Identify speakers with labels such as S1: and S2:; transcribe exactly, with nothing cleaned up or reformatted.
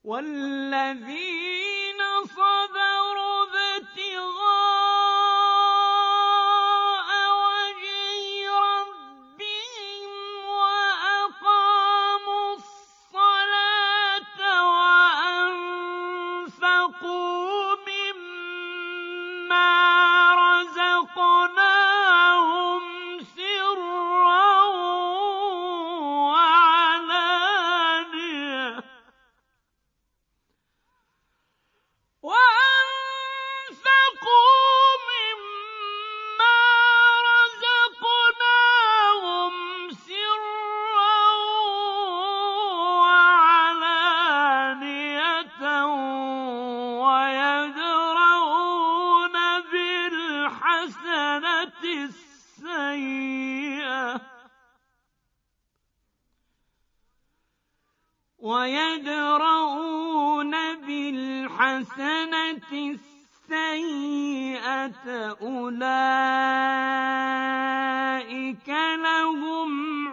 S1: وَالَّذِينَ صَبَرُوا ابْتِغَاءَ وَجْهِ رَبِّهِمْ وَأَقَامُوا الصَّلَاةَ وَأَنفَقُوا مِمَّا رَزَقْنَاهُمْ سِرًّا وَعَلَانِيَةً وَأَنفَقُوا مِمَّا رَزَقْنَاهُمْ سِرًّا وَعَلَانِيَةً وَيَدْرَءُونَ بِالْحَسَنَةِ السَّيِّئَةَ وَيَدْرَءُونَ بِالْحَسَنَةِ السَّيِّئَةَ أُولَٰئِكَ لَهُمْ